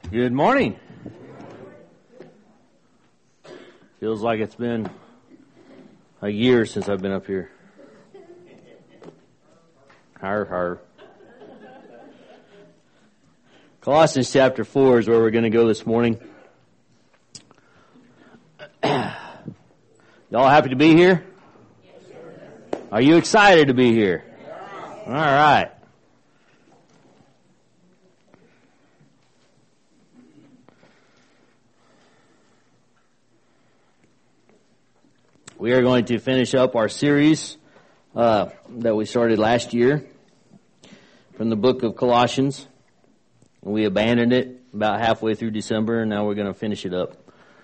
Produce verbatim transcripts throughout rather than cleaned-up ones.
Good morning. Feels like it's been a year since I've been up here. Har, har. Colossians chapter four is where we're going to go this morning. Y'all happy to be here? Are you excited to be here? All right. We are going to finish up our series uh, that we started last year from the book of Colossians. We abandoned it about halfway through December, and now we're going to finish it up.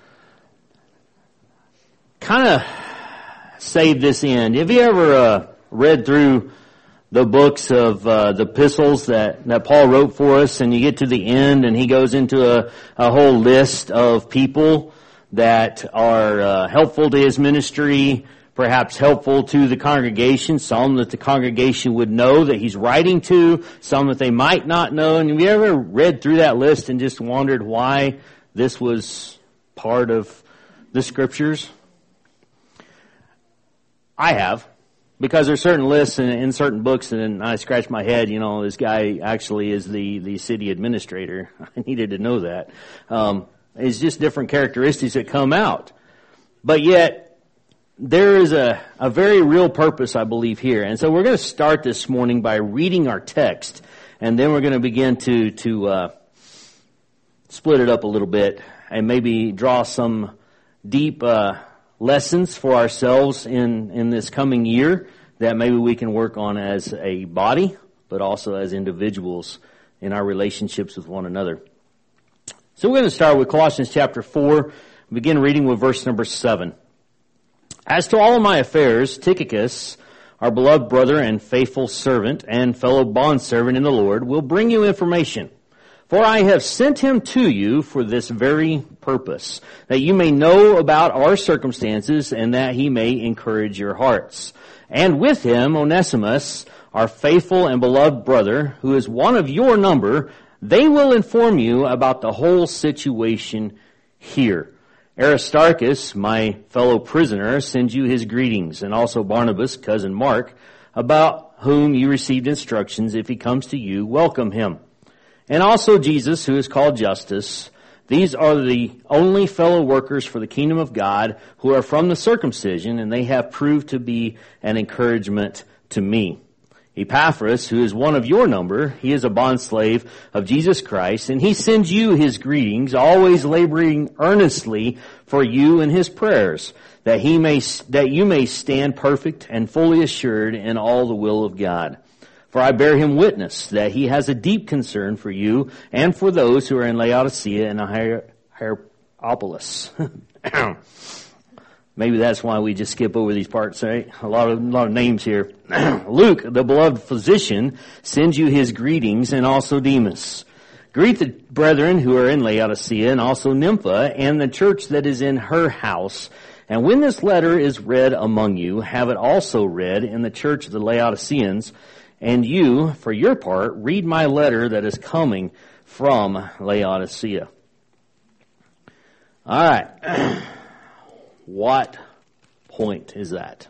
Kind of save this in. Have you ever uh, read through the books of uh, the epistles that, that Paul wrote for us, and you get to the end, and he goes into a, a whole list of people that are uh, helpful to his ministry, perhaps helpful to the congregation, some that the congregation would know that he's writing to, some that they might not know. And have you ever read through that list and just wondered why this was part of the scriptures? I have, because there's certain lists in, in certain books, and I scratch my head, you know, this guy actually is the, the city administrator. I needed to know that. Um, It's just different characteristics that come out. But yet, there is a, a very real purpose, I believe, here. And so we're going to start this morning by reading our text, and then we're going to begin to, to uh, split it up a little bit and maybe draw some deep uh, lessons for ourselves in, in this coming year that maybe we can work on as a body, but also as individuals in our relationships with one another. So we're going to start with Colossians chapter four, begin reading with verse number seven. As to all of my affairs, Tychicus, our beloved brother and faithful servant and fellow bondservant in the Lord, will bring you information. For I have sent him to you for this very purpose, that you may know about our circumstances and that he may encourage your hearts. And with him, Onesimus, our faithful and beloved brother, who is one of your number, they will inform you about the whole situation here. Aristarchus, my fellow prisoner, sends you his greetings, and also Barnabas, cousin Mark, about whom you received instructions. If he comes to you, welcome him. And also Jesus, who is called Justus. These are the only fellow workers for the kingdom of God who are from the circumcision, and they have proved to be an encouragement to me. Epaphras, who is one of your number, he is a bondslave of Jesus Christ, and he sends you his greetings, always laboring earnestly for you in his prayers, that he may, that you may stand perfect and fully assured in all the will of God. For I bear him witness that he has a deep concern for you and for those who are in Laodicea and Hier- Hierapolis. Maybe that's why we just skip over these parts, right? A lot of, a lot of names here. Luke, the beloved physician, sends you his greetings, and also Demas. Greet the brethren who are in Laodicea, and also Nympha, and the church that is in her house. And when this letter is read among you, have it also read in the church of the Laodiceans. And you, for your part, read my letter that is coming from Laodicea. All right. What point is that?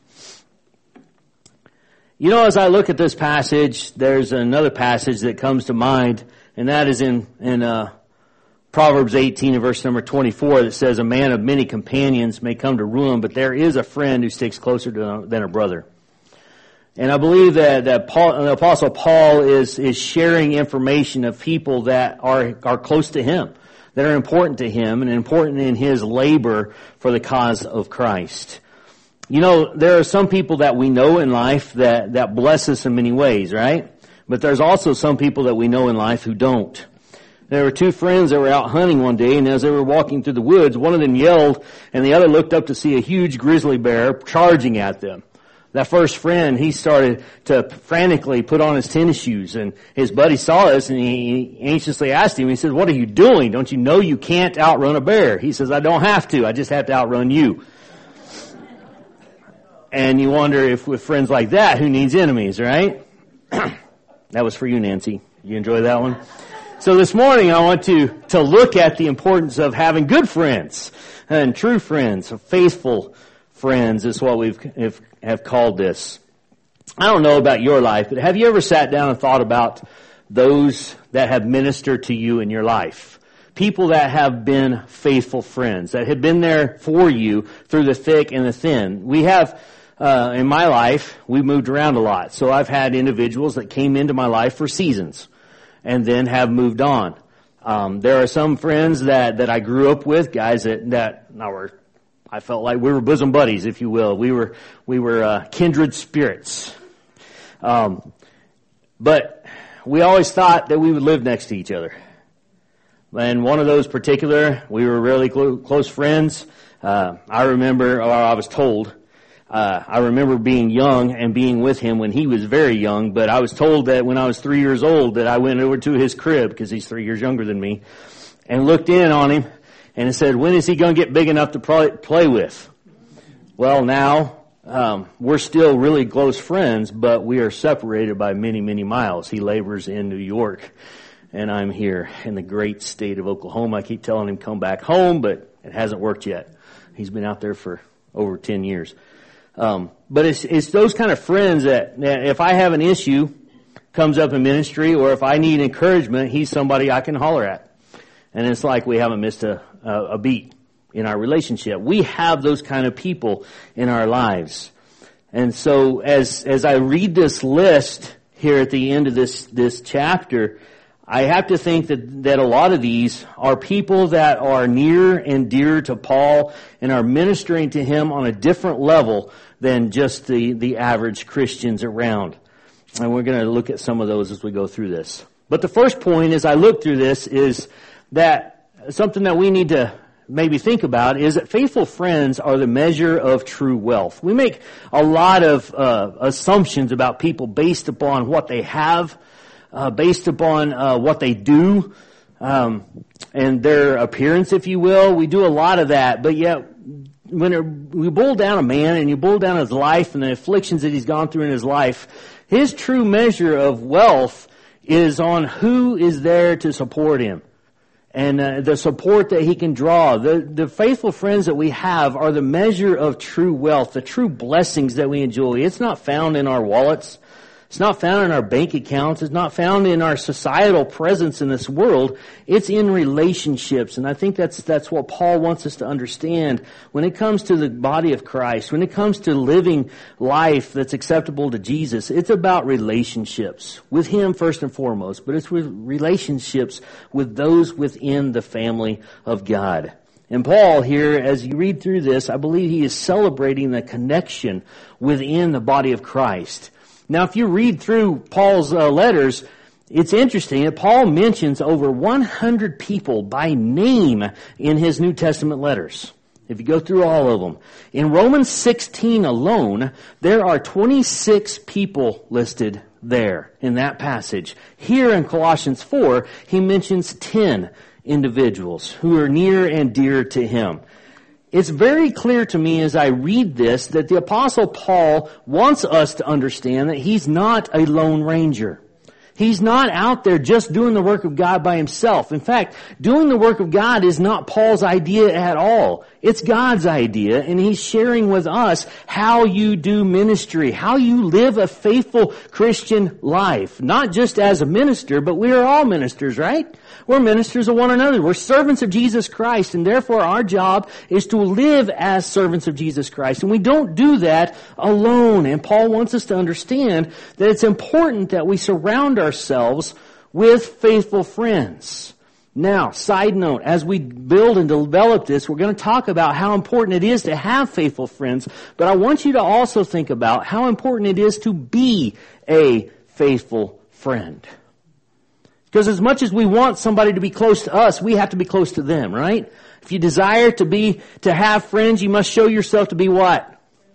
You know, as I look at this passage, there's another passage that comes to mind, and that is in, in uh, Proverbs eighteen and verse number twenty-four that says, a man of many companions may come to ruin, but there is a friend who sticks closer to, than a brother. And I believe that, that Paul, the Apostle Paul is, is sharing information of people that are, are close to him, that are important to him and important in his labor for the cause of Christ. You know, there are some people that we know in life that, that bless us in many ways, right? But there's also some people that we know in life who don't. There were two friends that were out hunting one day, and as they were walking through the woods, one of them yelled, and the other looked up to see a huge grizzly bear charging at them. That first friend, he started to frantically put on his tennis shoes, and his buddy saw this, and he anxiously asked him, he said, what are you doing? Don't you know you can't outrun a bear? He says, I don't have to. I just have to outrun you. And you wonder if with friends like that, who needs enemies, right? That was for you, Nancy. You enjoy that one? So this morning I want to, to look at the importance of having good friends and true friends, faithful friends is what we've have, have called this. I don't know about your life, but have you ever sat down and thought about those that have ministered to you in your life? People that have been faithful friends, that have been there for you through the thick and the thin. We have, uh, in my life, we moved around a lot. So I've had individuals that came into my life for seasons and then have moved on. Um, there are some friends that, that I grew up with, guys that, that I were, I felt like we were bosom buddies, if you will. We were, we were, uh, kindred spirits. Um, but we always thought that we would live next to each other. And one of those particular, we were really clo- close friends. Uh, I remember, or I was told, uh, I remember being young and being with him when he was very young, but I was told that when I was three years old that I went over to his crib, because he's three years younger than me, and looked in on him and said, when is he going to get big enough to play, play with? Well, now, um, we're still really close friends, but we are separated by many, many miles. He labors in New York. And I'm here in the great state of Oklahoma. I keep telling him come back home, but it hasn't worked yet. He's been out there for over ten years. Um, but it's, it's those kind of friends that, that if I have an issue, comes up in ministry, or if I need encouragement, he's somebody I can holler at. And it's like we haven't missed a, a, a beat in our relationship. We have those kind of people in our lives. And so as, as I read this list here at the end of this, this chapter, I have to think that, that a lot of these are people that are near and dear to Paul and are ministering to him on a different level than just the, the average Christians around. And we're going to look at some of those as we go through this. But the first point as I look through this is that something that we need to maybe think about is that faithful friends are the measure of true wealth. We make a lot of uh, assumptions about people based upon what they have, Uh, based upon uh, what they do um, and their appearance, if you will. We do a lot of that, but yet when it, we boil down a man and you boil down his life and the afflictions that he's gone through in his life, his true measure of wealth is on who is there to support him and uh, the support that he can draw. The, the faithful friends that we have are the measure of true wealth, the true blessings that we enjoy. It's not found in our wallets. It's not found in our bank accounts. It's not found in our societal presence in this world. It's in relationships. And I think that's, that's what Paul wants us to understand when it comes to the body of Christ, when it comes to living life that's acceptable to Jesus. It's about relationships with Him first and foremost, but it's with relationships with those within the family of God. And Paul here, as you read through this, I believe he is celebrating the connection within the body of Christ. Now, if you read through Paul's uh, letters, it's interesting that Paul mentions over one hundred people by name in his New Testament letters. If you go through all of them. In Romans sixteen alone, there are twenty-six people listed there in that passage. Here in Colossians four, he mentions ten individuals who are near and dear to him. It's very clear to me as I read this that the Apostle Paul wants us to understand that he's not a lone ranger. He's not out there just doing the work of God by himself. In fact, doing the work of God is not Paul's idea at all. It's God's idea, and he's sharing with us how you do ministry, how you live a faithful Christian life. Not just as a minister, but we are all ministers, right? We're ministers of one another. We're servants of Jesus Christ, and therefore our job is to live as servants of Jesus Christ. And we don't do that alone. And Paul wants us to understand that it's important that we surround ourselves with faithful friends. Now, side note, as we build and develop this, we're going to talk about how important it is to have faithful friends, but I want you to also think about how important it is to be a faithful friend. Because as much as we want somebody to be close to us, we have to be close to them, right? If you desire to be, to have friends, you must show yourself to be what?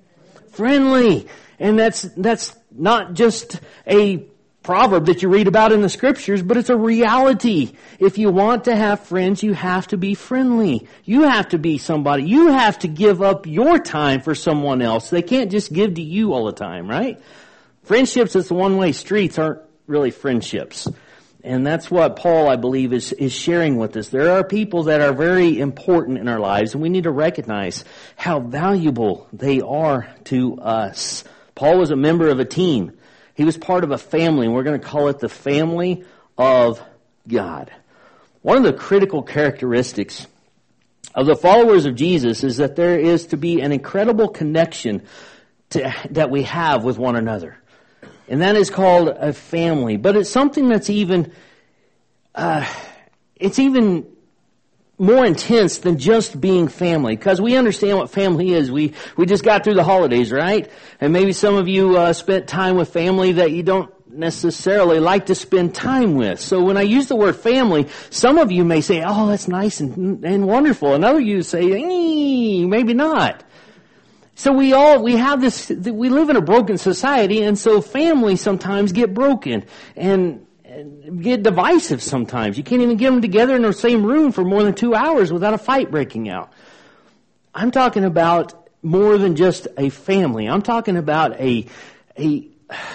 Friendly. And that's, that's not just a proverb that you read about in the scriptures, but it's a reality. If you want to have friends, you have to be friendly. You have to be somebody. You have to give up your time for someone else. They can't just give to you all the time, right? Friendships that's the one-way streets aren't really friendships. And that's what Paul, I believe, is, is sharing with us. There are people that are very important in our lives, and we need to recognize how valuable they are to us. Paul was a member of a team. He was part of a family, and we're going to call it the family of God. One of the critical characteristics of the followers of Jesus is that there is to be an incredible connection to, that we have with one another. And that is called a family. But it's something that's even, uh, it's even more intense than just being family. Because we understand what family is. We, we just got through the holidays, right? And maybe some of you, uh, spent time with family that you don't necessarily like to spend time with. So when I use the word family, some of you may say, oh, that's nice and, and wonderful. And other you say, eh, maybe not. So we all, we have this, we live in a broken society, and so families sometimes get broken and, and get divisive sometimes. You can't even get them together in the same room for more than two hours without a fight breaking out. I'm talking about more than just a family. I'm talking about a, a,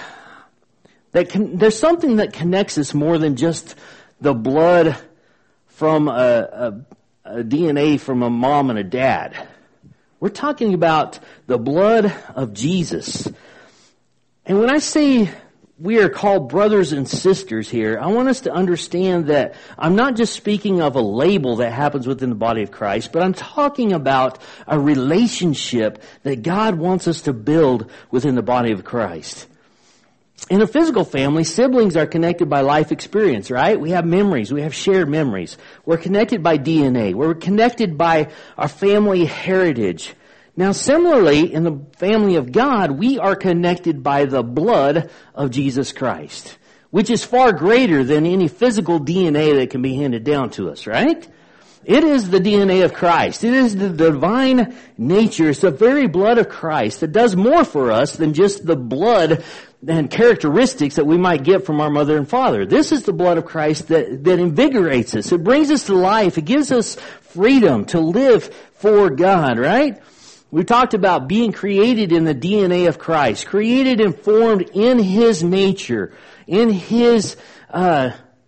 that can, there's something that connects us more than just the blood from a, a, a D N A from a mom and a dad. We're talking about the blood of Jesus. And when I say we are called brothers and sisters here, I want us to understand that I'm not just speaking of a label that happens within the body of Christ, but I'm talking about a relationship that God wants us to build within the body of Christ. In a physical family, siblings are connected by life experience, right? We have memories. We have shared memories. We're connected by D N A. We're connected by our family heritage. Now, similarly, in the family of God, we are connected by the blood of Jesus Christ, which is far greater than any physical D N A that can be handed down to us, right? It is the D N A of Christ. It is the divine nature. It's the very blood of Christ that does more for us than just the blood and characteristics that we might get from our mother and father. This is the blood of Christ that, that invigorates us. It brings us to life. It gives us freedom to live for God, right? We talked about being created in the D N A of Christ, created and formed in His nature, in His uh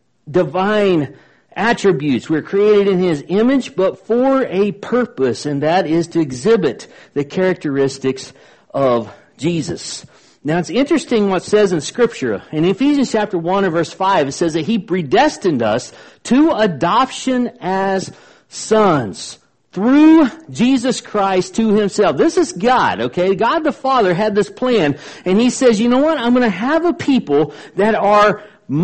divine attributes. We're created in His image, but for a purpose, and that is to exhibit the characteristics of Jesus. Now, it's interesting what it says in Scripture. In Ephesians chapter one and verse five, it says that He predestined us to adoption as sons through Jesus Christ to Himself. This is God, okay? God the Father had this plan, and He says, you know what? I'm going to have a people that are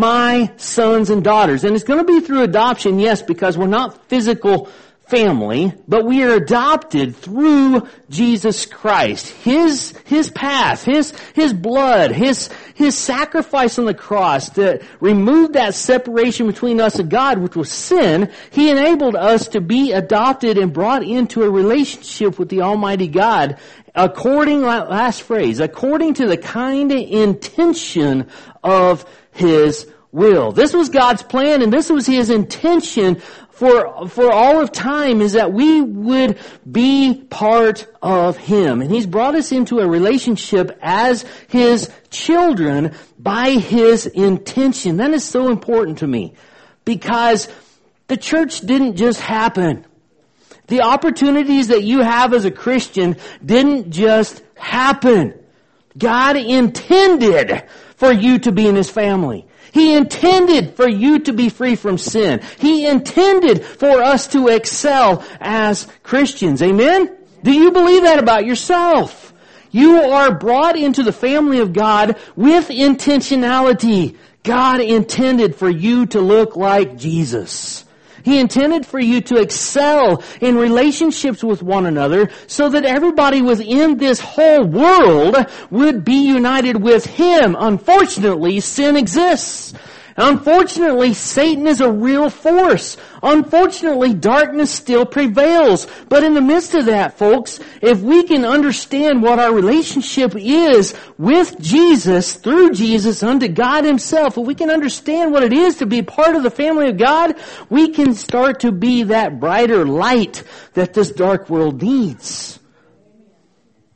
my sons and daughters. And it's going to be through adoption, yes, because we're not physical family, but we are adopted through Jesus Christ. His, His path, His, His blood, His, His sacrifice on the cross that removed that separation between us and God, which was sin. He enabled us to be adopted and brought into a relationship with the Almighty God, according, last phrase, according to the kind intention of His will. This was God's plan, and this was His intention for, for all of time, is that we would be part of Him. And He's brought us into a relationship as His children by His intention. That is so important to me, because the church didn't just happen. The opportunities that you have as a Christian didn't just happen. God intended for you to be in His family. He intended for you to be free from sin. He intended for us to excel as Christians. Amen? Do you believe that about yourself? You are brought into the family of God with intentionality. God intended for you to look like Jesus. He intended for you to excel in relationships with one another so that everybody within this whole world would be united with Him. Unfortunately, sin exists. Unfortunately, Satan is a real force. Unfortunately, darkness still prevails. But in the midst of that, folks, if we can understand what our relationship is with Jesus, through Jesus, unto God Himself, if we can understand what it is to be part of the family of God, we can start to be that brighter light that this dark world needs.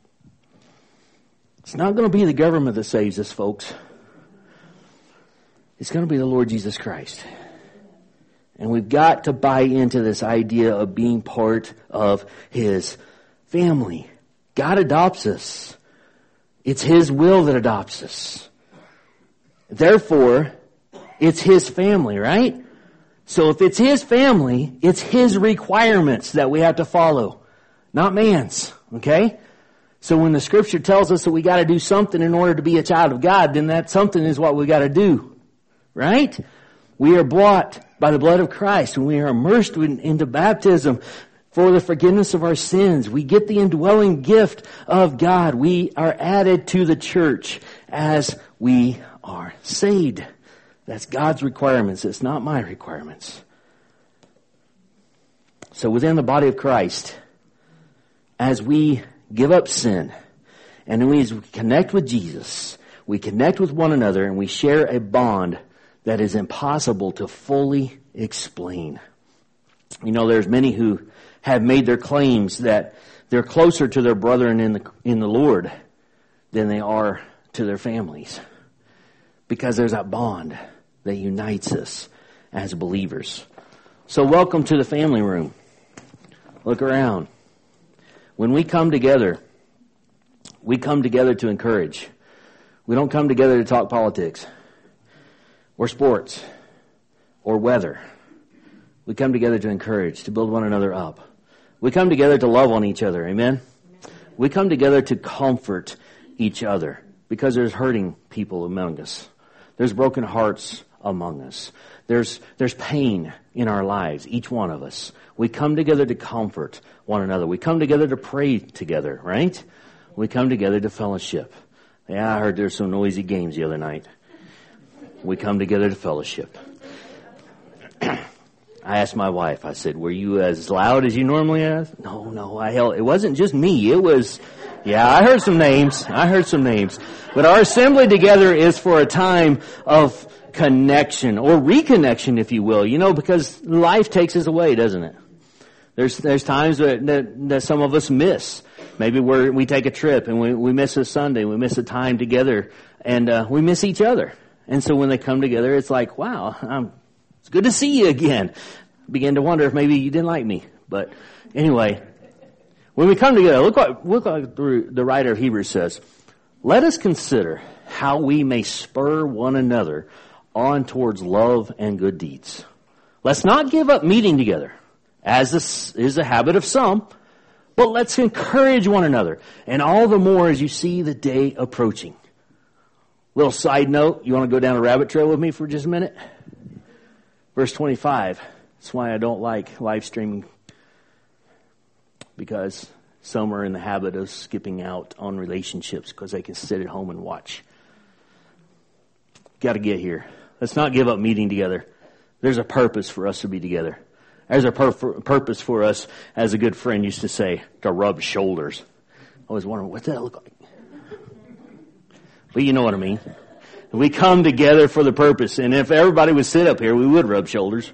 It's not going to be the government that saves us, folks. It's going to be the Lord Jesus Christ. And we've got to buy into this idea of being part of His family. God adopts us. It's His will that adopts us. Therefore, it's His family, right? So if it's His family, it's His requirements that we have to follow, not man's, okay? So when the Scripture tells us that we got to do something in order to be a child of God, then that something is what we got to do, right? We are bought by the blood of Christ, and we are immersed in, into baptism for the forgiveness of our sins. We get the indwelling gift of God. We are added to the church as we are saved. That's God's requirements. It's not my requirements. So within the body of Christ, as we give up sin, and we connect with Jesus, we connect with one another, and we share a bond that is impossible to fully explain. You know, there's many who have made their claims that they're closer to their brethren in the in the Lord than they are to their families, because there's that bond that unites us as believers. So welcome to the family room. Look around. When we come together, we come together to encourage. We don't come together to talk politics or sports or weather. We come together to encourage, to build one another up. We come together to love on each other. Amen? We come together to comfort each other because there's hurting people among us. There's broken hearts among us. There's, there's pain in our lives, each one of us. We come together to comfort one another. We come together to pray together, right? We come together to fellowship. Yeah, I heard there's some noisy games the other night. We come together to fellowship. I asked my wife, I said, were you as loud as you normally are? No, no, I held, it wasn't just me. It was, yeah, I heard some names. I heard some names. But our assembly together is for a time of connection or reconnection, if you will, you know, because life takes us away, doesn't it? There's, there's times that, that, that some of us miss. Maybe we're, we take a trip and we, we miss a Sunday, we miss a time together, and, uh, we miss each other. And so when they come together, it's like, wow, I'm, it's good to see you again. Begin to wonder if maybe you didn't like me. But anyway, when we come together, look what, look what the writer of Hebrews says. Let us consider how we may spur one another on towards love and good deeds. Let's not give up meeting together, as this is a habit of some, but let's encourage one another, and all the more as you see the day approaching. Little side note, you want to go down a rabbit trail with me for just a minute? Verse twenty-five. That's why I don't like live streaming, because some are in the habit of skipping out on relationships because they can sit at home and watch. Got to get here. Let's not give up meeting together. There's a purpose for us to be together. There's a pur- purpose for us, as a good friend used to say, to rub shoulders. I always wondered, what does that look like? But you know what I mean. We come together for the purpose. And if everybody would sit up here, we would rub shoulders.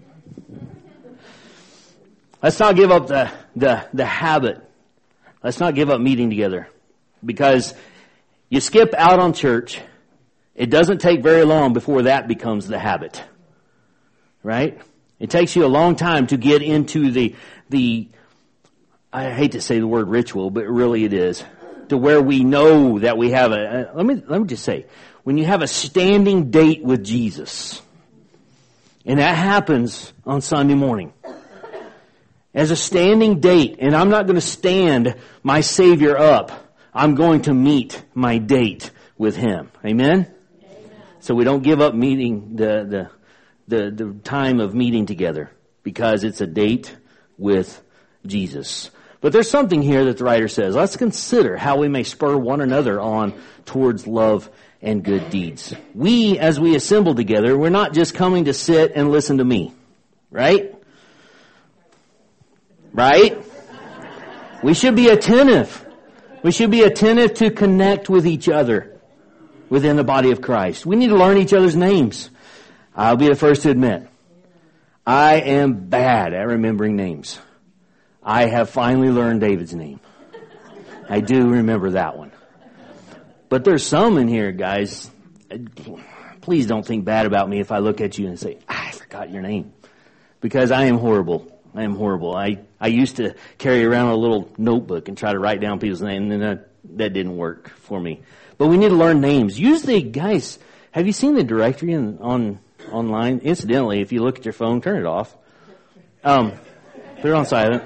Let's not give up the, the, the habit. Let's not give up meeting together. Because you skip out on church, it doesn't take very long before that becomes the habit. Right? It takes you a long time to get into the, the, I hate to say the word ritual, but really it is, to where we know that we have a, let me, let me just say, when you have a standing date with Jesus, and that happens on Sunday morning, as a standing date, and I'm not going to stand my Savior up, I'm going to meet my date with Him. Amen? Amen. So we don't give up meeting the, the, the, the time of meeting together, because it's a date with Jesus. But there's something here that the writer says. Let's consider how we may spur one another on towards love and good deeds. We, as we assemble together, we're not just coming to sit and listen to me. Right? Right? We should be attentive. We should be attentive to connect with each other within the body of Christ. We need to learn each other's names. I'll be the first to admit, I am bad at remembering names. I have finally learned David's name. I do remember that one. But there's some in here, guys, please don't think bad about me if I look at you and say, ah, I forgot your name. Because I am horrible. I am horrible. I, I used to carry around a little notebook and try to write down people's names, and that, that didn't work for me. But we need to learn names. Use the, guys, have you seen the directory in, on online? Incidentally, if you look at your phone, turn it off. Um, put it on silent.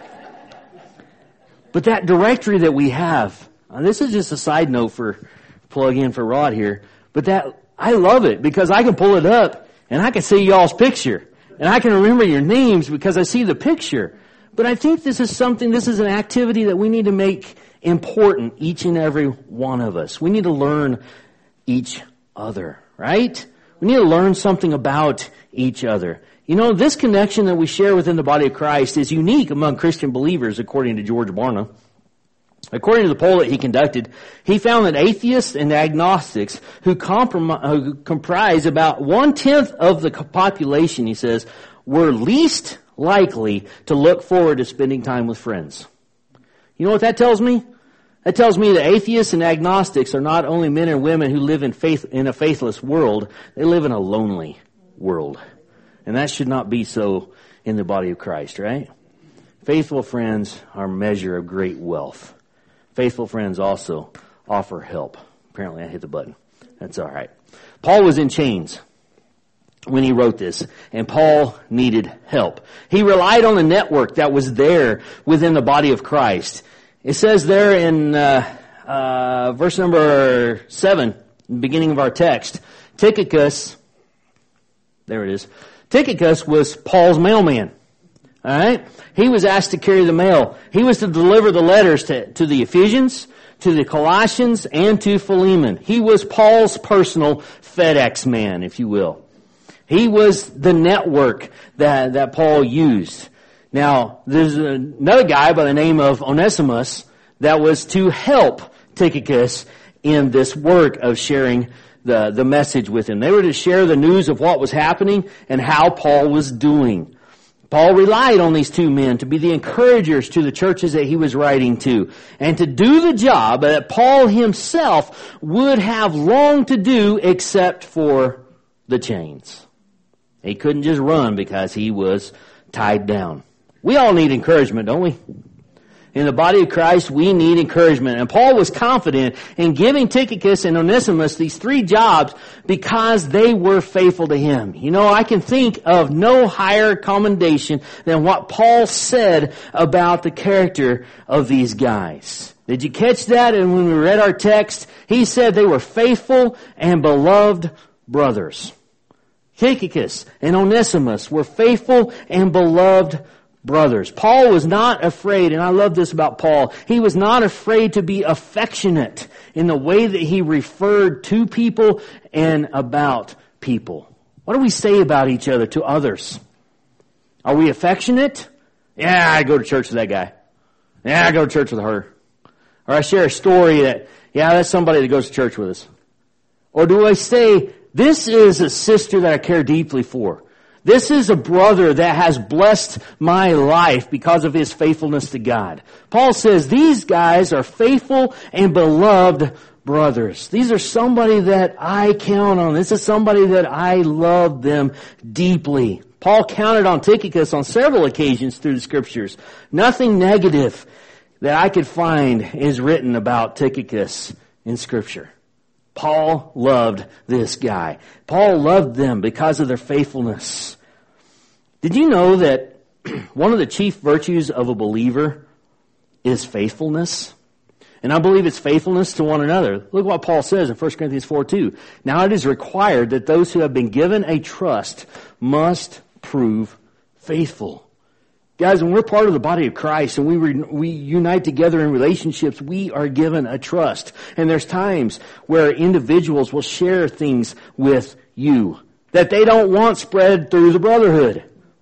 But that directory that we have, uh, this is just a side note for plug in for Rod here, but that, I love it because I can pull it up and I can see y'all's picture and I can remember your names because I see the picture. But I think this is something, this is an activity that we need to make important, each and every one of us. We need to learn each other, right? We need to learn something about each other. You know, this connection that we share within the body of Christ is unique among Christian believers, according to George Barna. According to the poll that he conducted, he found that atheists and agnostics, who, comprom- who comprise about one-tenth of the population, he says, were least likely to look forward to spending time with friends. You know what that tells me? That tells me that atheists and agnostics are not only men and women who live in faith in a faithless world, they live in a lonely world. And that should not be so in the body of Christ, right? Faithful friends are a measure of great wealth. Faithful friends also offer help. Apparently I hit the button. That's all right. Paul was in chains when he wrote this, and Paul needed help. He relied on the network that was there within the body of Christ. It says there in uh, uh, verse number seven, beginning of our text, Tychicus, there it is, Tychicus was Paul's mailman. All right? He was asked to carry the mail. He was to deliver the letters to, to the Ephesians, to the Colossians, and to Philemon. He was Paul's personal FedEx man, if you will. He was the network that, that Paul used. Now, there's another guy by the name of Onesimus that was to help Tychicus in this work of sharing the, the message with him. They were to share the news of what was happening and how Paul was doing. Paul relied on these two men to be the encouragers to the churches that he was writing to, and to do the job that Paul himself would have longed to do except for the chains. He couldn't just run because he was tied down. We all need encouragement, don't we? In the body of Christ, we need encouragement. And Paul was confident in giving Tychicus and Onesimus these three jobs because they were faithful to him. You know, I can think of no higher commendation than what Paul said about the character of these guys. Did you catch that? And when we read our text, he said they were faithful and beloved brothers. Tychicus and Onesimus were faithful and beloved brothers. Paul was not afraid, and I love this about Paul, he was not afraid to be affectionate in the way that he referred to people and about people. What do we say about each other to others? Are we affectionate? Yeah, I go to church with that guy. Yeah, I go to church with her. Or I share a story that, yeah, that's somebody that goes to church with us. Or do I say, this is a sister that I care deeply for. This is a brother that has blessed my life because of his faithfulness to God. Paul says these guys are faithful and beloved brothers. These are somebody that I count on. This is somebody that I love them deeply. Paul counted on Tychicus on several occasions through the scriptures. Nothing negative that I could find is written about Tychicus in scripture. Paul loved this guy. Paul loved them because of their faithfulness. Did you know that one of the chief virtues of a believer is faithfulness? And I believe it's faithfulness to one another. Look what Paul says in First Corinthians four two. Now it is required that those who have been given a trust must prove faithful. Guys, when we're part of the body of Christ and we re- we unite together in relationships, we are given a trust. And there's times where individuals will share things with you that they don't want spread through the brotherhood.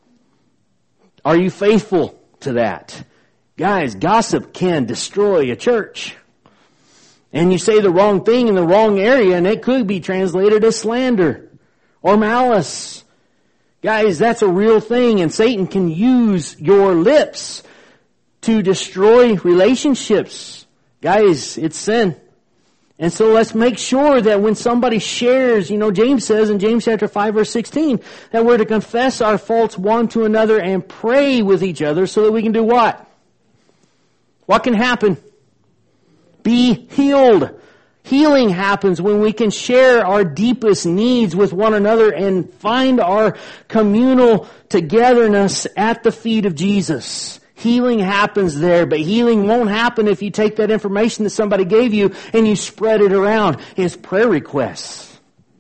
Are you faithful to that? Guys, gossip can destroy a church. And you say the wrong thing in the wrong area and it could be translated as slander or malice. Guys, that's a real thing, and Satan can use your lips to destroy relationships. Guys, it's sin. And so let's make sure that when somebody shares, you know, James says in James chapter five verse sixteen, that we're to confess our faults one to another and pray with each other so that we can do what? What can happen? Be healed. Healing happens when we can share our deepest needs with one another and find our communal togetherness at the feet of Jesus. Healing happens there, but healing won't happen if you take that information that somebody gave you and you spread it around. It's prayer requests.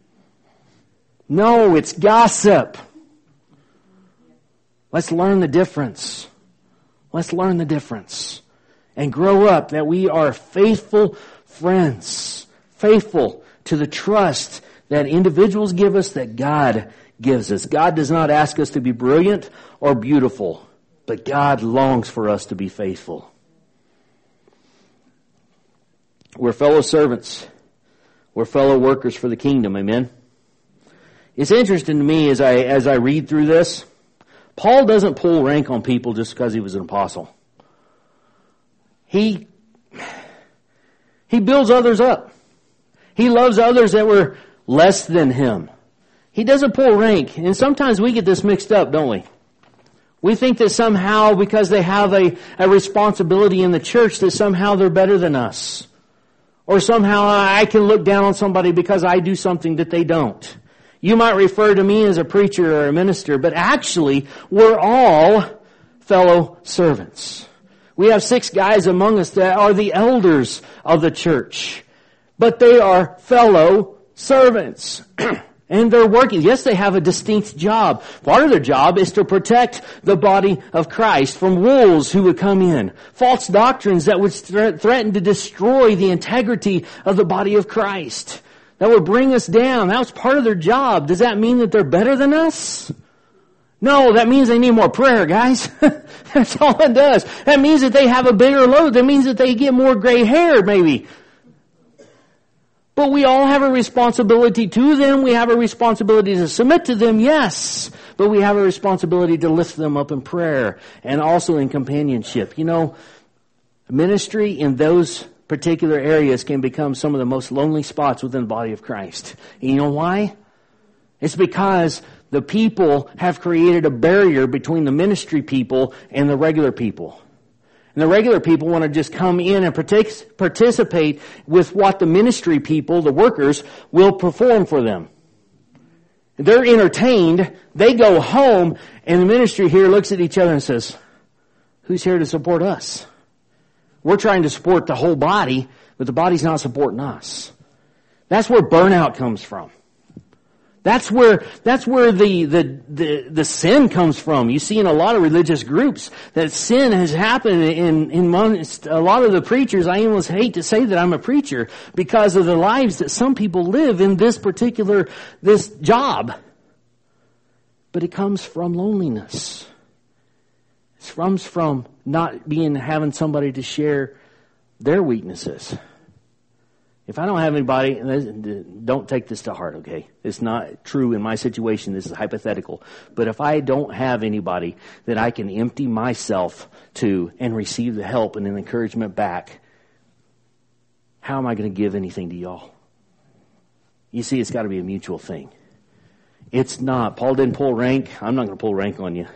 No, it's gossip. Let's learn the difference. Let's learn the difference and grow up that we are faithful friends, faithful to the trust that individuals give us, that God gives us. God does not ask us to be brilliant or beautiful, but God longs for us to be faithful. We're fellow servants. We're fellow workers for the kingdom. Amen. It's interesting to me as I as I read through this, Paul doesn't pull rank on people just because he was an apostle. He He builds others up. He loves others that were less than him. He doesn't pull rank. And sometimes we get this mixed up, don't we? We think that somehow because they have a, a responsibility in the church that somehow they're better than us. Or somehow I can look down on somebody because I do something that they don't. You might refer to me as a preacher or a minister, but actually we're all fellow servants. We have six guys among us that are the elders of the church. But they are fellow servants. And they're working. Yes, they have a distinct job. Part of their job is to protect the body of Christ from wolves who would come in. False doctrines that would threaten to destroy the integrity of the body of Christ. That would bring us down. That was part of their job. Does that mean that they're better than us? No, that means they need more prayer, guys. That's all it does. That means that they have a bigger load. That means that they get more gray hair, maybe. But we all have a responsibility to them. We have a responsibility to submit to them, yes. But we have a responsibility to lift them up in prayer and also in companionship. You know, ministry in those particular areas can become some of the most lonely spots within the body of Christ. And you know why? It's because the people have created a barrier between the ministry people and the regular people. And the regular people want to just come in and partic- participate with what the ministry people, the workers, will perform for them. They're entertained, they go home, and the ministry here looks at each other and says, who's here to support us? We're trying to support the whole body, but the body's not supporting us. That's where burnout comes from. That's where, that's where the, the, the, the sin comes from. You see in a lot of religious groups that sin has happened in, in a lot of the preachers. I almost hate to say that I'm a preacher because of the lives that some people live in this particular, this job. But it comes from loneliness. It comes from not being, having somebody to share their weaknesses. If I don't have anybody, don't take this to heart, okay? It's not true in my situation. This is hypothetical. But if I don't have anybody that I can empty myself to and receive the help and the encouragement back, how am I going to give anything to y'all? You see, it's got to be a mutual thing. It's not. Paul didn't pull rank. I'm not going to pull rank on you.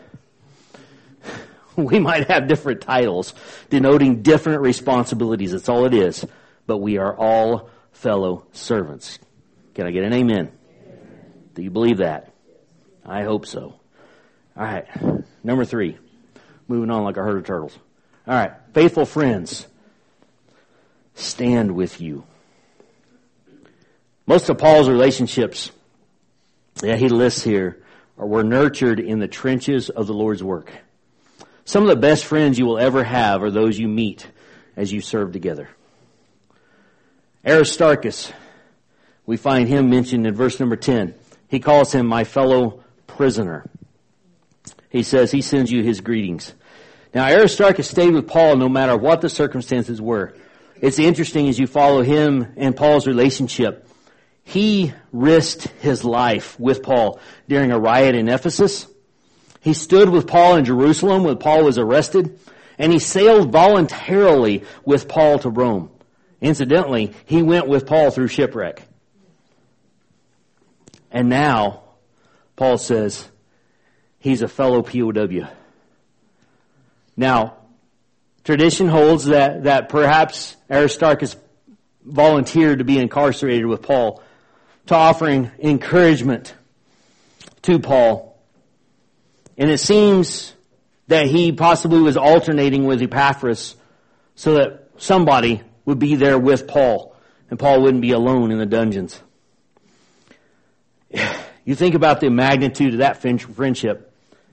We might have different titles denoting different responsibilities. That's all it is. But we are all fellow servants. Can I get an amen? Amen? Do you believe that? I hope so. All right. Number three. Moving on like a herd of turtles. All right. Faithful friends stand with you. Most of Paul's relationships that he lists here are were nurtured in the trenches of the Lord's work. Some of the best friends you will ever have are those you meet as you serve together. Aristarchus, we find him mentioned in verse number ten. He calls him my fellow prisoner. He says he sends you his greetings. Now Aristarchus stayed with Paul no matter what the circumstances were. It's interesting as you follow him and Paul's relationship. He risked his life with Paul during a riot in Ephesus. He stood with Paul in Jerusalem when Paul was arrested. And he sailed voluntarily with Paul to Rome. Incidentally, he went with Paul through shipwreck. And now, Paul says, he's a fellow P O W. Now, tradition holds that, that perhaps Aristarchus volunteered to be incarcerated with Paul to offering encouragement to Paul. And it seems that he possibly was alternating with Epaphras so that somebody would be there with Paul and Paul wouldn't be alone in the dungeons. You think about the magnitude of that friendship,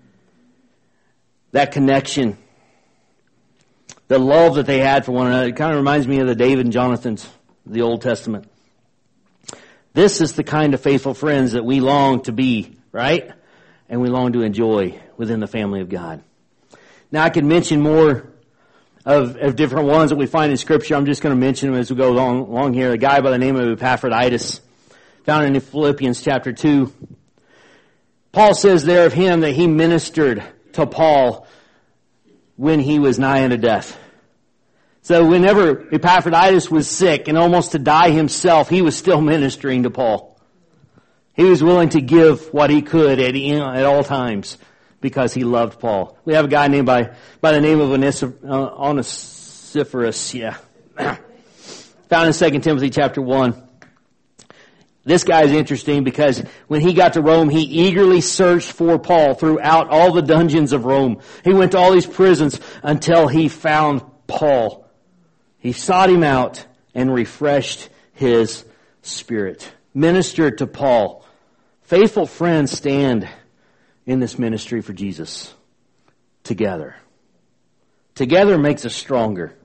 that connection, the love that they had for one another. It kind of reminds me of the David and Jonathans of the Old Testament. This is the kind of faithful friends that we long to be, right? And we long to enjoy within the family of God. Now I could mention more of, of different ones that we find in Scripture. I'm just going to mention them as we go along, along here. A guy by the name of Epaphroditus, found in Philippians chapter two. Paul says there of him that he ministered to Paul when he was nigh unto death. So whenever Epaphroditus was sick and almost to die himself, he was still ministering to Paul. He was willing to give what he could at, at all times because he loved Paul. We have a guy named by, by the name of Onesiphorus, yeah, found in Second Timothy chapter one. This guy is interesting because when he got to Rome, he eagerly searched for Paul throughout all the dungeons of Rome. He went to all these prisons until he found Paul. He sought him out and refreshed his spirit. Ministered to Paul. Faithful friends stand in this ministry for Jesus. Together. Together makes us stronger.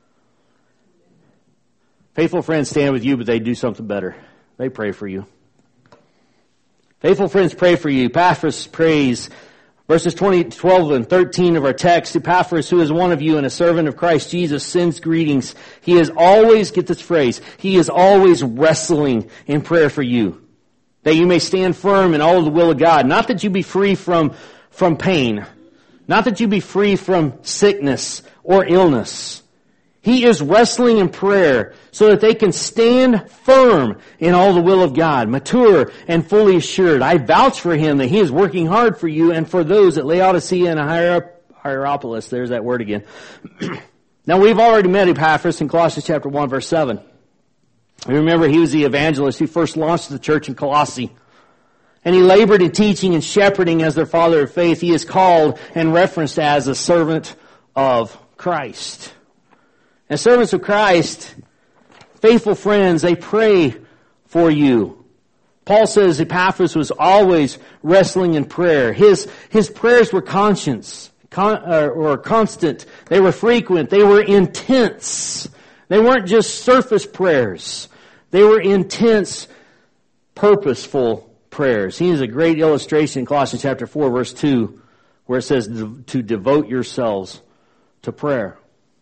Faithful friends stand with you, but they do something better. They pray for you. Faithful friends pray for you. Epaphras prays. Verses twenty, twelve, and thirteen of our text. Epaphras, who is one of you and a servant of Christ Jesus, sends greetings. He is always, get this phrase, he is always wrestling in prayer for you, that you may stand firm in all of the will of God. Not that you be free from, from pain. Not that you be free from sickness or illness. He is wrestling in prayer so that they can stand firm in all the will of God, mature and fully assured. I vouch for him that he is working hard for you and for those at Laodicea and Hierapolis. There's that word again. Now we've already met Epaphras in Colossians chapter one verse seven. Remember, he was the evangelist who first launched the church in Colossae. And he labored in teaching and shepherding as their father of faith. He is called and referenced as a servant of Christ. As servants of Christ, faithful friends, they pray for you. Paul says Epaphras was always wrestling in prayer. His, his prayers were conscious, con, uh, or constant. They were frequent. They were intense. They weren't just surface prayers. They were intense, purposeful prayers. He is a great illustration in Colossians chapter four, verse two, where it says to devote yourselves to prayer.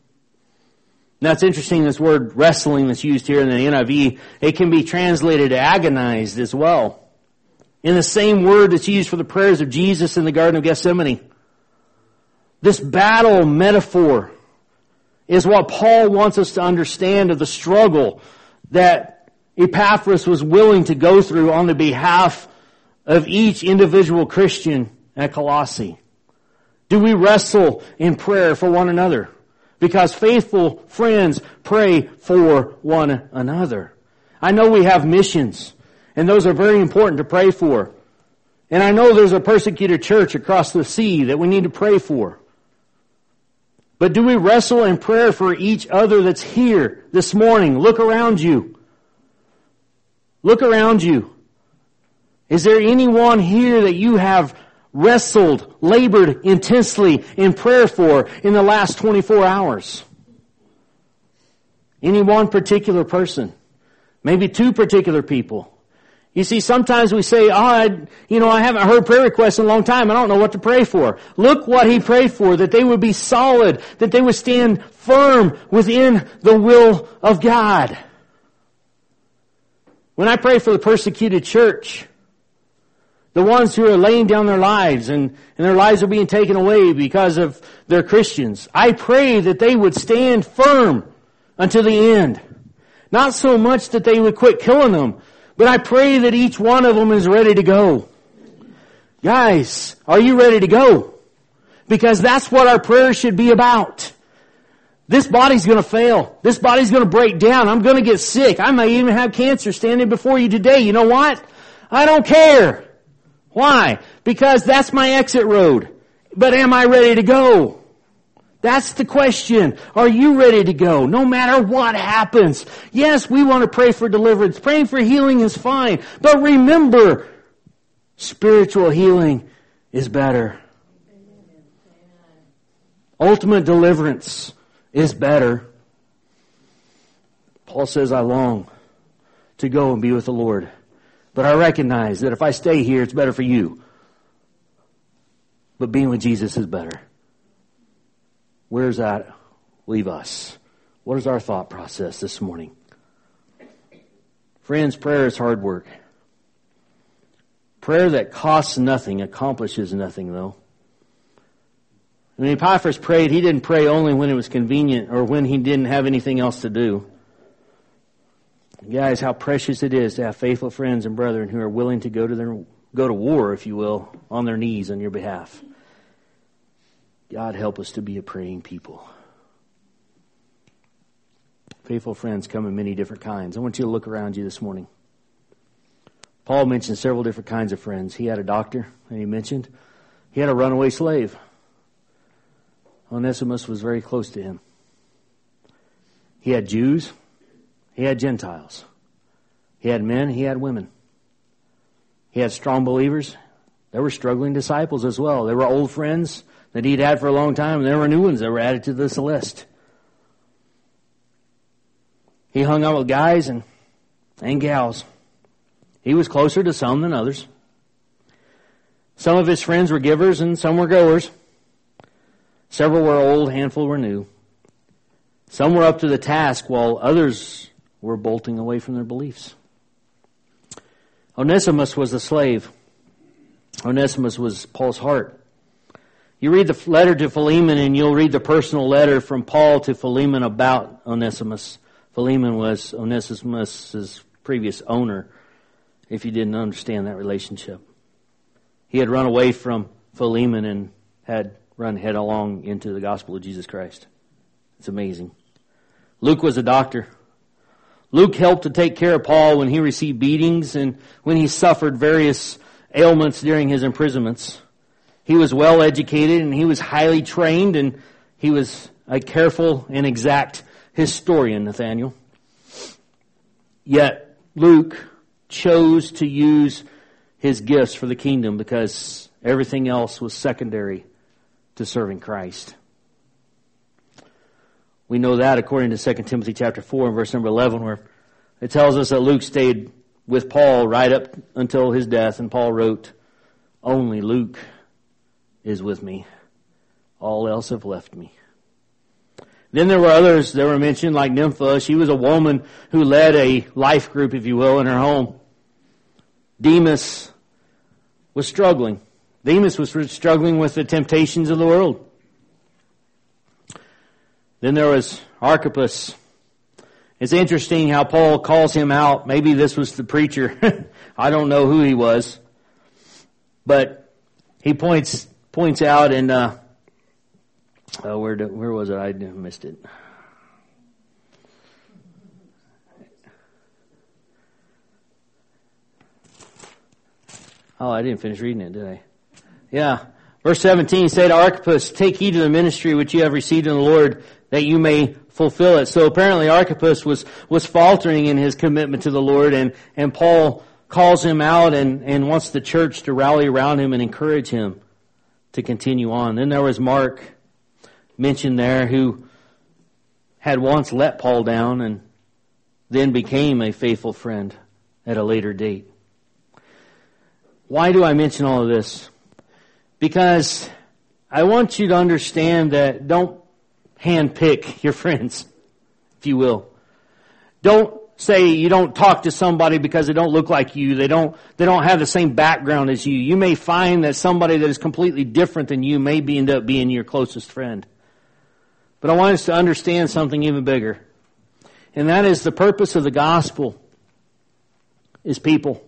Now it's interesting, this word wrestling that's used here in the N I V, it can be translated agonized as well. In the same word that's used for the prayers of Jesus in the Garden of Gethsemane. This battle metaphor is what Paul wants us to understand of the struggle that Epaphras was willing to go through on the behalf of each individual Christian at Colossae. Do we wrestle in prayer for one another? Because faithful friends pray for one another. I know we have missions, and those are very important to pray for. And I know there's a persecuted church across the sea that we need to pray for. But do we wrestle in prayer for each other that's here this morning? Look around you. Look around you. Is there anyone here that you have wrestled, labored intensely in prayer for in the last twenty-four hours? Any one particular person? Maybe two particular people. You see, sometimes we say, oh, I, you know, I haven't heard prayer requests in a long time. I don't know what to pray for. Look what he prayed for, that they would be solid, that they would stand firm within the will of God. When I pray for the persecuted church, the ones who are laying down their lives and, and their lives are being taken away because of their Christians, I pray that they would stand firm until the end. Not so much that they would quit killing them, but I pray that each one of them is ready to go. Guys, are you ready to go? Because that's what our prayers should be about. This body's going to fail. This body's going to break down. I'm going to get sick. I may even have cancer standing before you today. You know what? I don't care. Why? Because that's my exit road. But am I ready to go? That's the question. Are you ready to go? No matter what happens. Yes, we want to pray for deliverance. Praying for healing is fine. But remember, spiritual healing is better. Ultimate deliverance is better. Paul says, I long to go and be with the Lord. But I recognize that if I stay here, it's better for you. But being with Jesus is better. Where does that leave us? What is our thought process this morning? Friends, prayer is hard work. Prayer that costs nothing accomplishes nothing, though. When Epaphras prayed, he didn't pray only when it was convenient or when he didn't have anything else to do. Guys, how precious it is to have faithful friends and brethren who are willing to go to their go to war, if you will, on their knees on your behalf. God help us to be a praying people. Faithful friends come in many different kinds. I want you to look around you this morning. Paul mentioned several different kinds of friends. He had a doctor, and he mentioned he had a runaway slave. Onesimus was very close to him. He had Jews. He had Gentiles. He had men. He had women. He had strong believers. There were struggling disciples as well. There were old friends that he'd had for a long time, and there were new ones that were added to this list. He hung out with guys and, and gals. He was closer to some than others. Some of his friends were givers and some were goers. Several were old, a handful were new. Some were up to the task while others were bolting away from their beliefs. Onesimus was a slave. Onesimus was Paul's heart. You read the letter to Philemon and you'll read the personal letter from Paul to Philemon about Onesimus. Philemon was Onesimus' previous owner, if you didn't understand that relationship. He had run away from Philemon and had run headlong into the gospel of Jesus Christ. It's amazing. Luke was a doctor. Luke helped to take care of Paul when he received beatings and when he suffered various ailments during his imprisonments. He was well educated and he was highly trained and he was a careful and exact historian, Nathaniel. Yet Luke chose to use his gifts for the kingdom because everything else was secondary to serving Christ. We know that according to Second Timothy chapter four and verse number eleven, where it tells us that Luke stayed with Paul right up until his death, and Paul wrote, "Only Luke is with me. All else have left me." Then there were others that were mentioned, like Nympha. She was a woman who led a life group, if you will, in her home. Demas was struggling. Demas was struggling with the temptations of the world. Then there was Archippus. It's interesting how Paul calls him out. Maybe this was the preacher. I don't know who he was. But he points points out and uh, oh, where do, where was it? I missed it. Oh, I didn't finish reading it, did I? Yeah. Verse seventeen said, Archippus, take heed to the ministry which you have received in the Lord, that you may fulfill it. So apparently Archippus was, was faltering in his commitment to the Lord, and, and Paul calls him out and, and wants the church to rally around him and encourage him to continue on. Then there was Mark mentioned there, who had once let Paul down and then became a faithful friend at a later date. Why do I mention all of this? Because I want you to understand that don't handpick your friends, if you will. Don't say you don't talk to somebody because they don't look like you. They don't, they don't have the same background as you. You may find that somebody that is completely different than you may be, end up being your closest friend. But I want us to understand something even bigger. And that is the purpose of the gospel is people.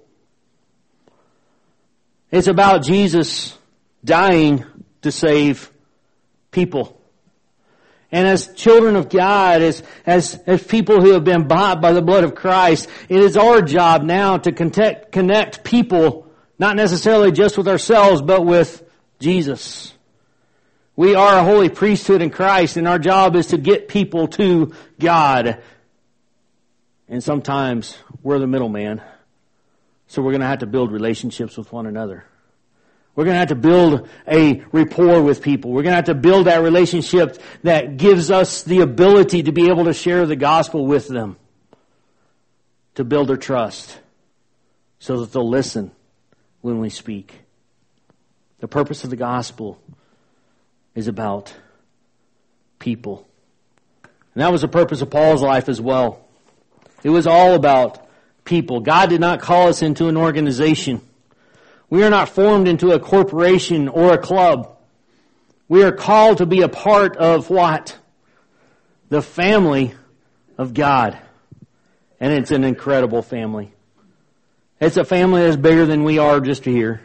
It's about Jesus dying to save people. And as children of God, as, as, as people who have been bought by the blood of Christ, it is our job now to connect, connect people, not necessarily just with ourselves, but with Jesus. We are a holy priesthood in Christ, and our job is to get people to God. And sometimes we're the middleman. So we're going to have to build relationships with one another. We're going to have to build a rapport with people. We're going to have to build that relationship that gives us the ability to be able to share the gospel with them. To build their trust. So that they'll listen when we speak. The purpose of the gospel is about people. And that was the purpose of Paul's life as well. It was all about people. God did not call us into an organization. We are not formed into a corporation or a club. We are called to be a part of what? The family of God. And it's an incredible family. It's a family that's bigger than we are just here.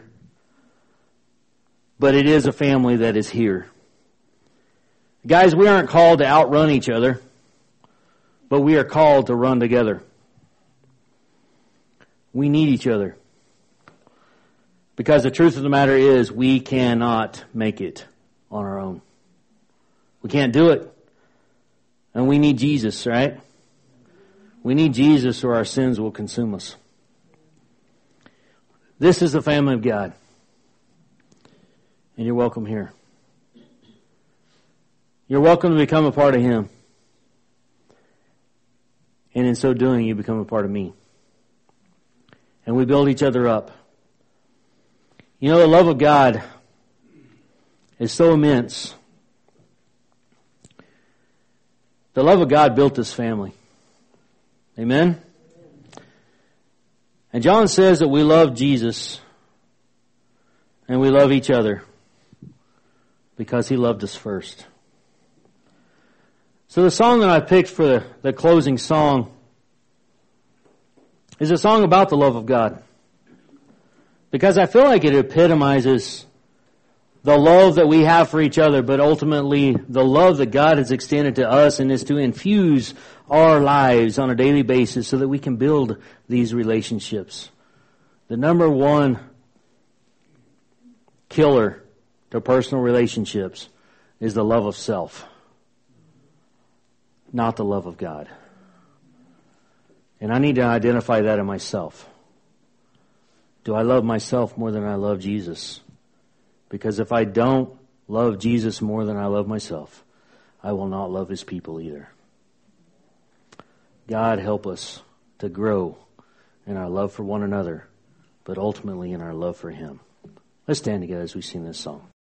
But it is a family that is here. Guys, we aren't called to outrun each other, but we are called to run together. We need each other. Because the truth of the matter is, we cannot make it on our own. We can't do it. And we need Jesus, right? We need Jesus or our sins will consume us. This is the family of God. And you're welcome here. You're welcome to become a part of Him. And in so doing, you become a part of me. And we build each other up. You know, the love of God is so immense. The love of God built this family. Amen? And John says that we love Jesus and we love each other because He loved us first. So the song that I picked for the, the closing song is a song about the love of God. Because I feel like it epitomizes the love that we have for each other, but ultimately the love that God has extended to us and is to infuse our lives on a daily basis so that we can build these relationships. The number one killer to personal relationships is the love of self, not the love of God. And I need to identify that in myself. Do I love myself more than I love Jesus? Because if I don't love Jesus more than I love myself, I will not love His people either. God help us to grow in our love for one another, but ultimately in our love for Him. Let's stand together as we sing this song.